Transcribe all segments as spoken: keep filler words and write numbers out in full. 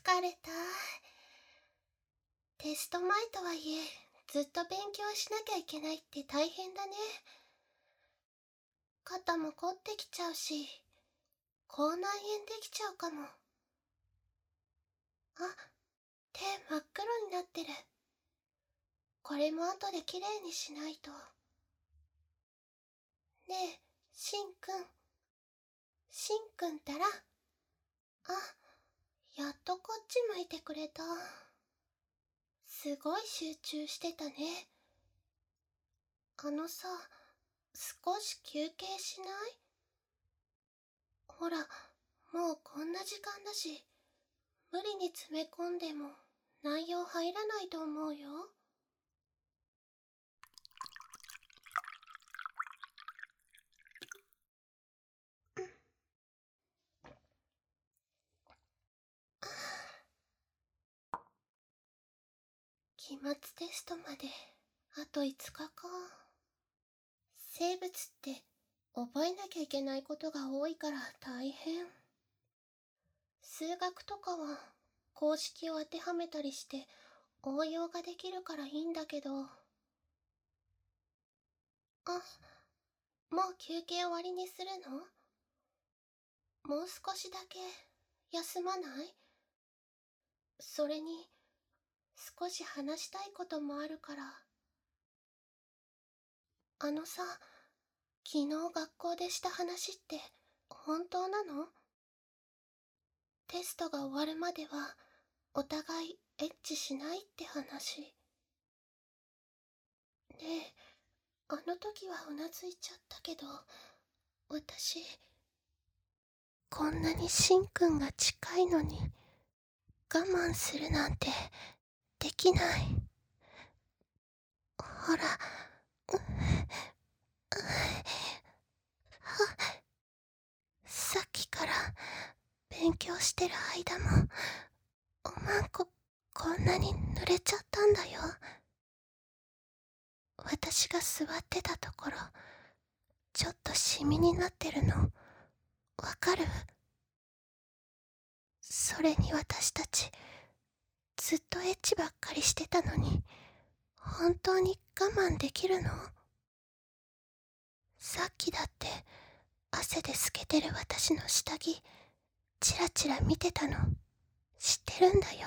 疲れた。テスト前とはいえ、ずっと勉強しなきゃいけないって大変だね。肩も凝ってきちゃうし、口内炎できちゃうかも。あ、手真っ黒になってる。これも後できれいにしないと。ねえ、しんくん。しんくんったら。あ、やっとこっち向いてくれた。すごい集中してたね。あのさ、少し休憩しない？ほら、もうこんな時間だし、無理に詰め込んでも内容入らないと思うよ。期末テストまであといつかか。生物って覚えなきゃいけないことが多いから大変。数学とかは公式を当てはめたりして応用ができるからいいんだけど。あ、もう休憩終わりにするの？もう少しだけ休まない？それに少し話したいこともあるから。あのさ、昨日学校でした話って本当なの？テストが終わるまではお互いエッチしないって話。ねえ、あの時はうなずいちゃったけど、私、こんなにしんくんが近いのに我慢するなんてできない。ほら、うっさっきから勉強してる間もおまんここんなに濡れちゃったんだよ。私が座ってたところちょっとシミになってるのわかる？それに私たちずっとエッチばっかりしてたのに本当に我慢できるの？さっきだって汗で透けてる私の下着チラチラ見てたの知ってるんだよ。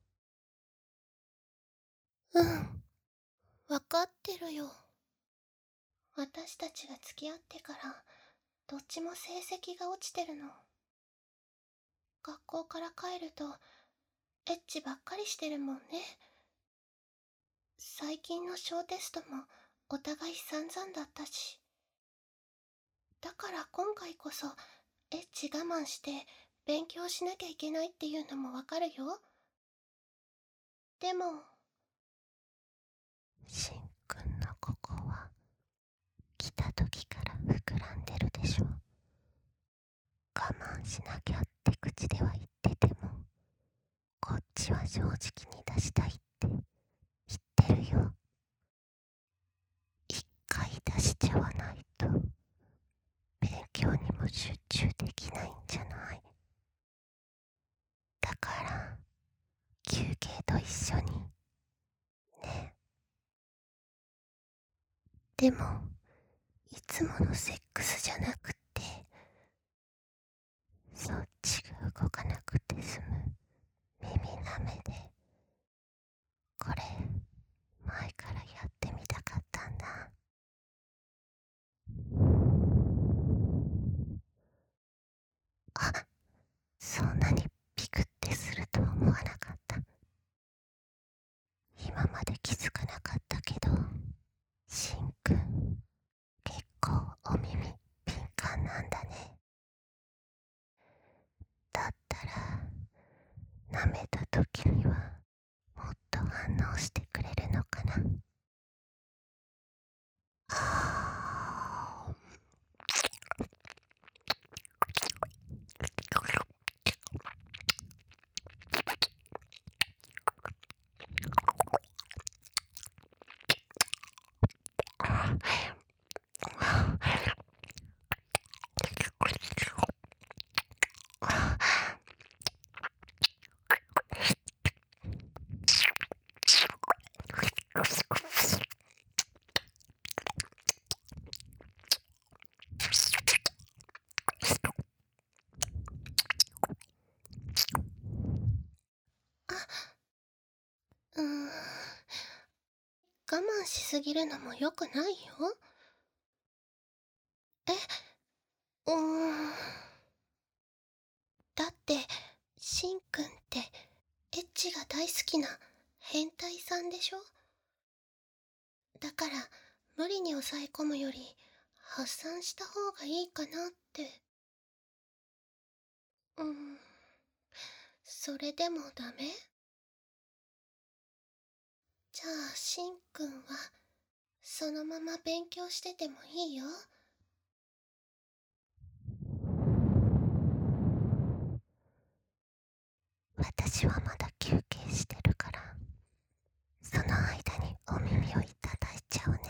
うん、わかってるよ。私たちが付き合ってからどっちも成績が落ちてるの。学校から帰るとエッチばっかりしてるもんね。最近の小テストもお互い散々だったし。だから今回こそエッチ我慢して勉強しなきゃいけないっていうのもわかるよ。でもしんくんのここは来た時から膨らんでるでしょ。我慢しなきゃって口では言っててもこっちは正直に出したいって言ってるよ。一回出しちゃわないと勉強にも集中できないんじゃない？だから休憩と一緒にね。でもいつものセックスじゃなくってそっちが動かなくて済む耳なめで、これ前からやってみたかったんだ。あ、そんなにピクってするとは思わなかった。今まで気づかなかったけど、しんくん結構お耳敏感なんだね。だったら舐めた時にはもっと反応してくれるのかな。あ我慢しすぎるのも良くないよ。え、うーん。だって、しんくんってエッチが大好きな変態さんでしょ。だから無理に抑え込むより発散した方がいいかなって。うーん、それでもダメ？じゃあしんくんはそのまま勉強しててもいいよ。私はまだ休憩してるから、その間にお耳をいただいちゃうね。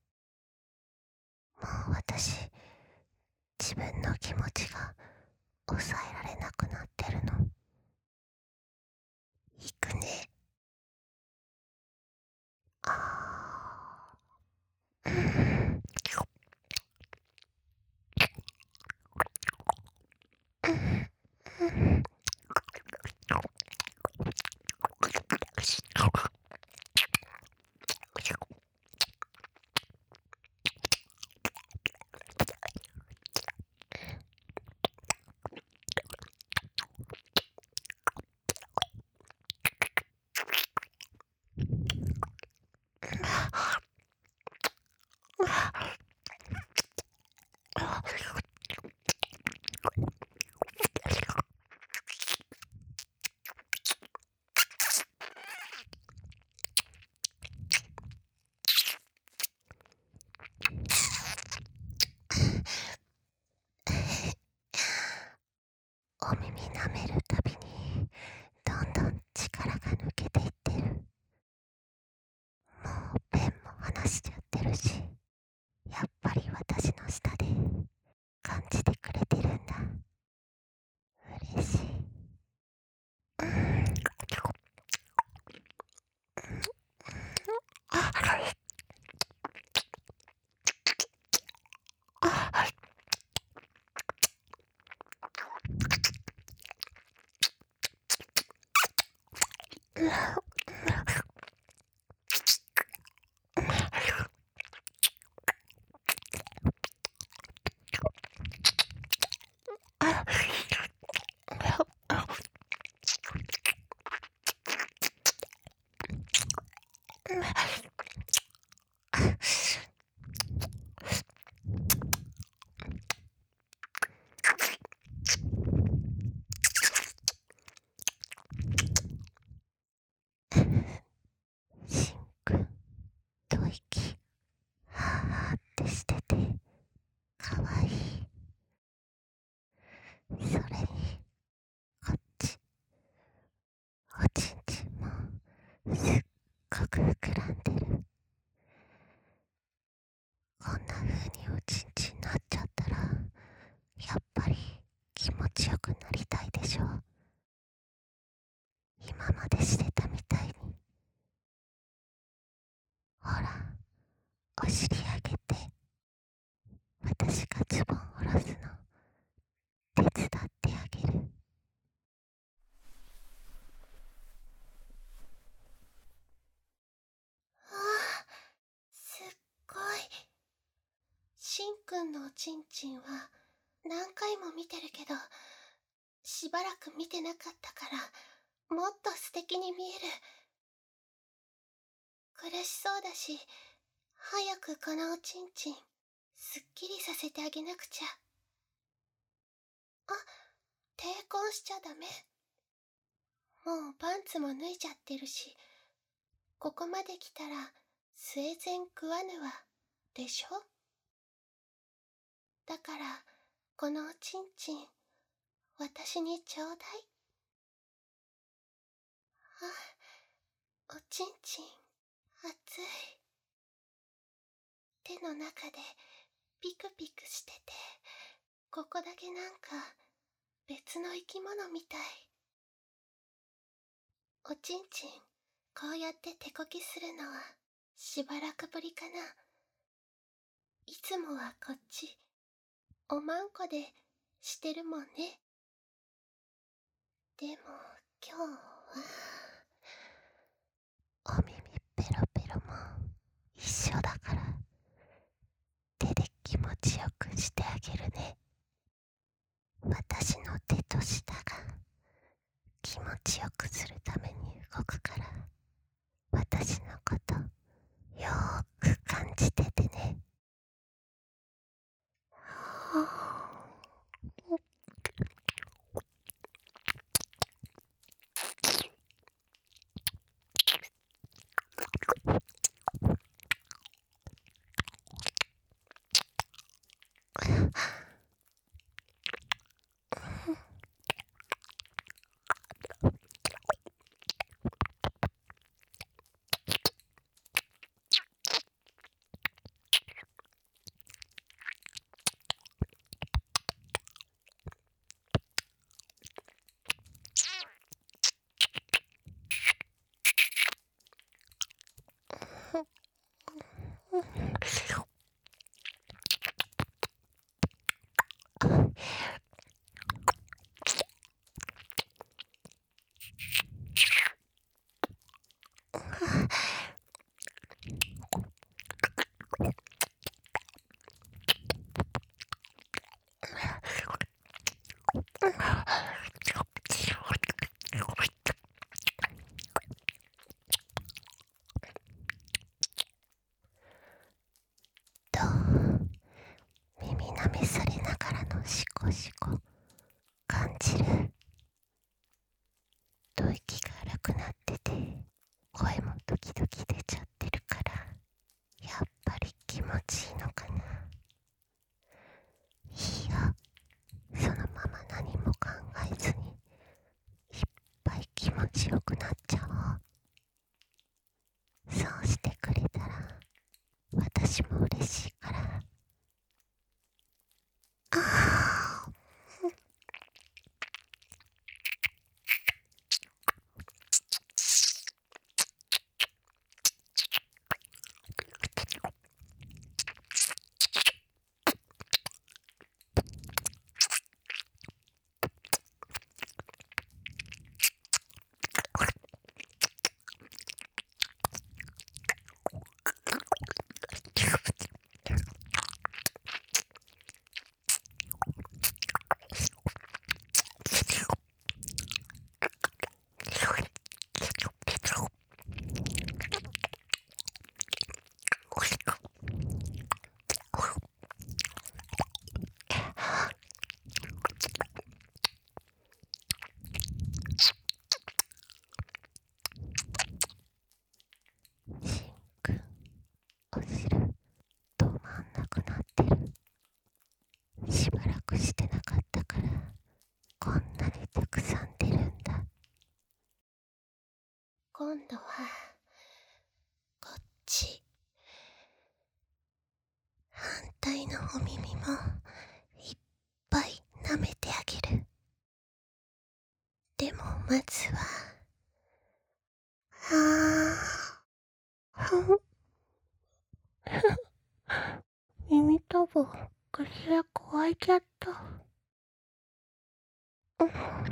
もう私、自分の気持ちが抑えられなくなってるの。いくね。あー。うんうんお耳舐めるたびにどんどん力が抜けていってる。もうペンも離しちゃってるし、やっぱり私の舌で感じてくれてるんだ。嬉しい。うん。ああしんくん、吐息、はーってしてて、かわいい。それに、こっち、おちんちんも、すっごく膨らんでる。こんな風におちんちんなっちゃったら、やっぱり気持ちよくなりたいでしょ。今までしてたみたいに。ほら、お尻上げて、私がズボン下ろすの手伝ってあげる。ああ、すっごい。しんくんのおちんちんは何回も見てるけど、しばらく見てなかったからもっと素敵に見える。苦しそうだし、早くこのおちんちんすっきりさせてあげなくちゃ。あ、抵抗しちゃダメ。もうパンツも脱いじゃってるし、ここまで来たら生前食わぬわでしょ。だからこのおちんちん私にちょうだい。あ、おちんちん熱い。手の中でピクピクしてて、ここだけなんか別の生き物みたい。おちんちんこうやって手こきするのはしばらくぶりかな。いつもはこっちおまんこでしてるもんね。でも今日はお耳ペロペロもするために動くから、私のことよーく感じててね。はあと、耳なめされながらのシコシコ感じる。と息が荒くなってて、声も時々出ちゃってるから、やっぱり気持ちいいのかな。いいや、そのまま何も考えずにいっぱい気持ちよくなっちゃおう。そうしてくれたら私も嬉しいから。ああしんくん、お汁止まんなくなってる。しばらくしてなかったからこんなにたくさん出るんだ。今度はこっち、反対のお耳もいっぱい舐めてあげる。でもまずははあふん耳たぶ口が乾いちゃった。うん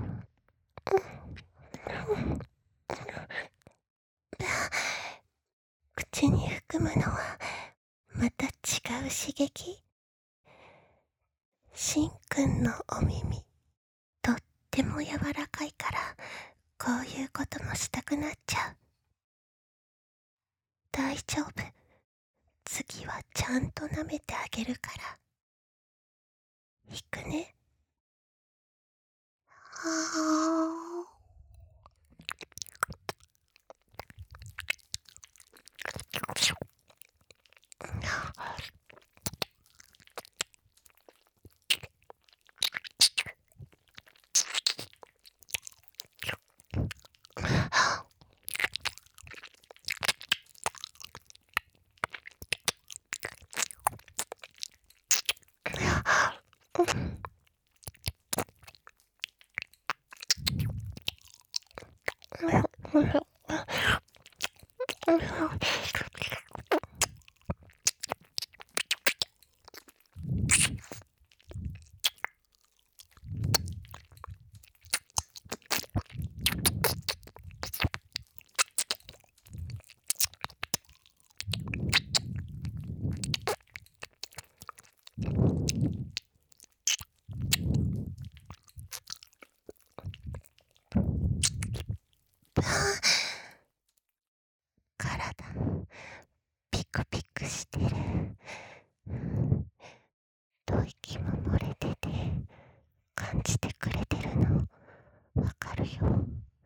うん口に含むのはまた違う刺激。しんくんのお耳とっても柔らかいから、こういうこともしたくなっちゃう。大丈夫、次はちゃんと舐めてあげるから。いくね。はあだ。ピクピクしてる。吐息も漏れてて感じてくれてるのわかるよ。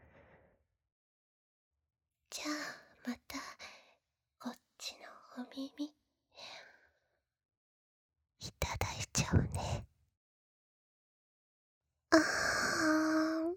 じゃあまたこっちのお耳いただいちゃうね。あー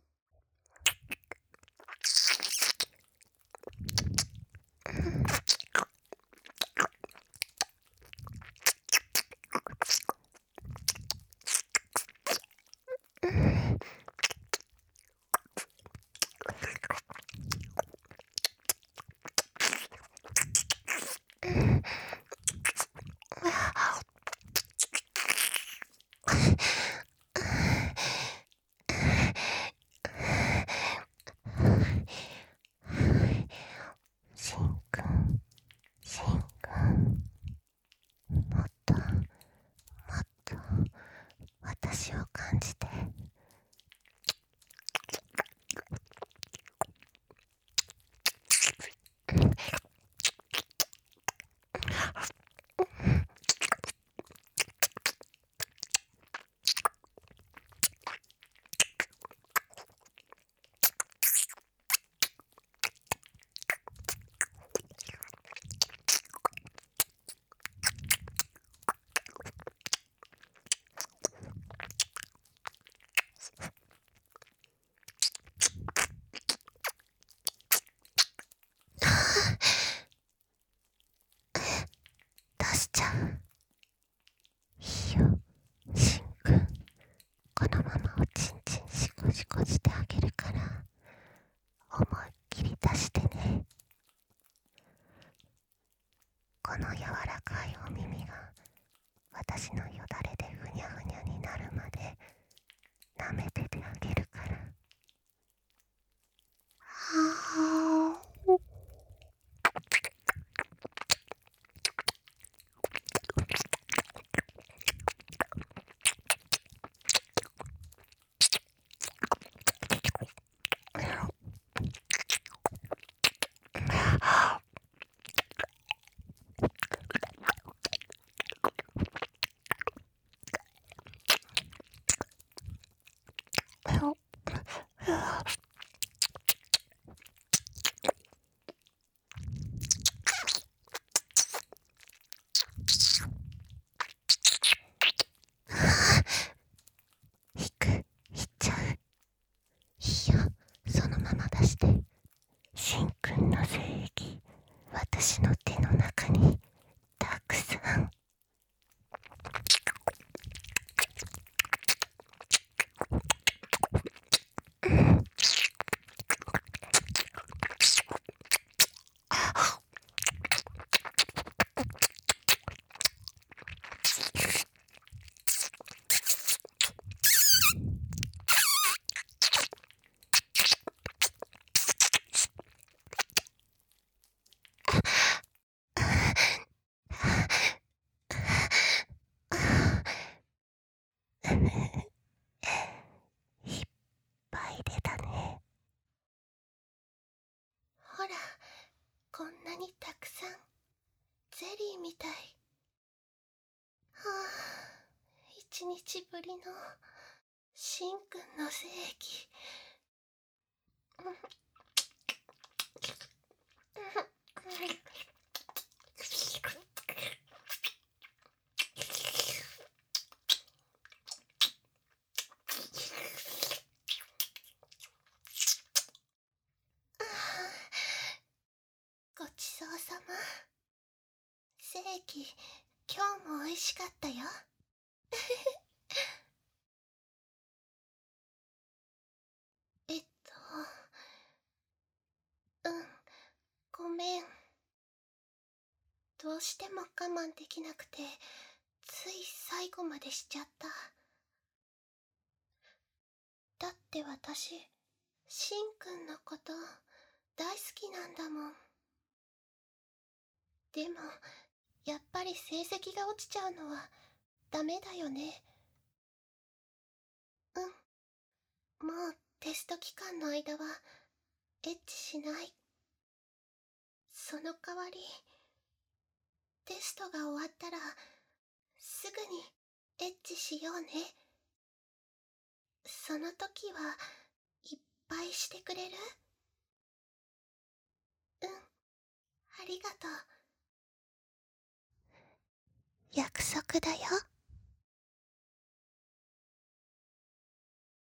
しんくん、しんくん、もっともっと私を感じて。出しちゃう。いいよ、しんくん。このままおちんちんシコシコしてあげるから思いっきり出してね。この柔らかいお耳が私のよだれでふにゃふにゃになるまで舐めててあげるから。はー引く、引っちゃう。いいよ、そのまま出して。しんくんの精液私の手の中にたくさん。いっぱい出たね。ほら、こんなにたくさん。ゼリーみたい。はあ、一日ぶりのしんくんの精液。ごちそうさま。精液、今日も美味しかったよ。えっと、うん、ごめん。どうしても我慢できなくて、つい最後までしちゃった。だって私、しんくんのこと大好きなんだもん。でも、やっぱり成績が落ちちゃうのはダメだよね。うん、もうテスト期間の間はエッチしない。 その代わり、テストが終わったらすぐにエッチしようね。その時はいっぱいしてくれる？うん、ありがとう。約束だよ。